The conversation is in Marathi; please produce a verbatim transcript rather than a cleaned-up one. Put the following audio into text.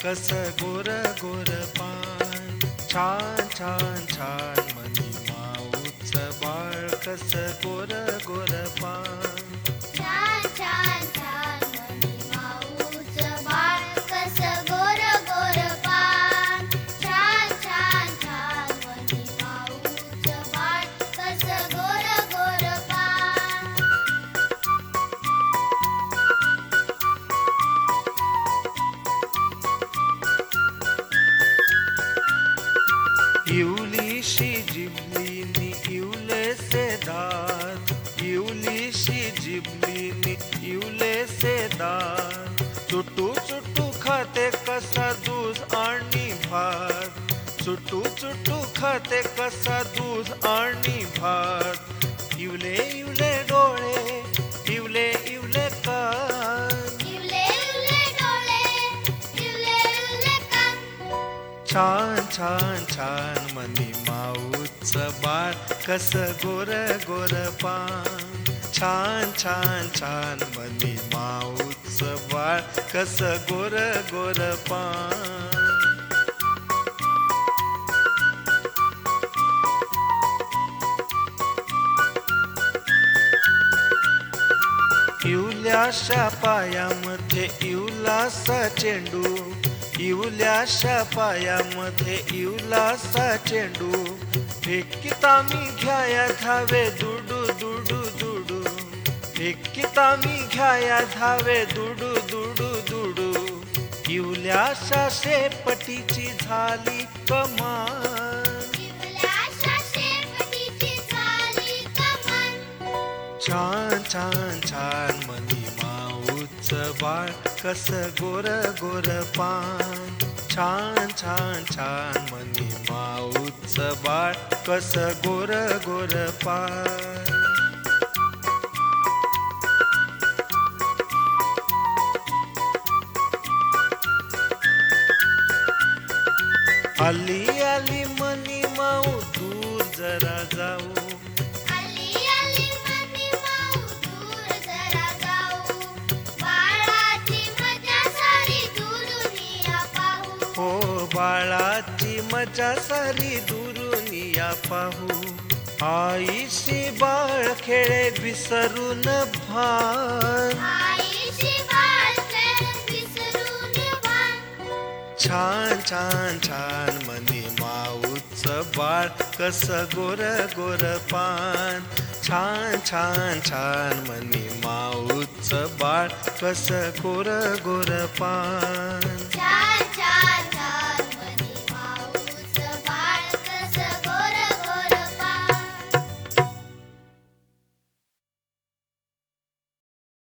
कस गोर गोर पान. छान छान छान मनी माऊचं बाळ कस गोर गोर पान. छान छान छान मनी माऊचं बाळ कस गोर गोर पान. छान छान छान मनी माऊचं बाळ कस गोर गोर पान. इवलीशी जिबलीनी इवलेसे दात. इवलीशी जिबलीनी इवलेसे दात. चुटू चुटू खाते कसा दूध आणि भात. चुटू चुटू खाते कसा दूध आणि भात. इवले इवले डोळे इवले इवले कान. इवले इवले डोळे इवले इवले कान. छान छान छान मनी माऊचं बाळ कस गोर गोर पान. छान छान छान मनी माऊचं बाळ कस गोर गोर पान. इवल्याशा पायामध्ये इवलासा चेंडू. इवल्याशा पायामध्ये इवलासा चेंडू. फेकिता मी घ्याया धावे दुडू दुडू दुडू. फेकिता मी घ्याया धावे दुडू दुडू दुडू. इवल्याशा शेपटीची झाली कमान. इवल्याशा शेपटीची झाली कमान. छान छान छान मनी माऊचं बाळ कस गोर गोर पान. छान छान छान मनी माऊचं बाळ कस गोर गोर पान. आली आली मनी माऊ दूर जरा जाऊ. आली आली मनी माऊ दूर जरा जाऊ. बाळाची मजा सारी दुरून या पाहू. हो बाळाची मजा सारी दुरून या पाहू. आईशी बाळ खेळे विसरून भान. आईशी बाळ खेळ विसरून भान. छान छान छान मनी माऊचं बाळ कस गोर गोर पान. छान छान छान मनी माऊचं बाळ कस गोर गोर पान. छान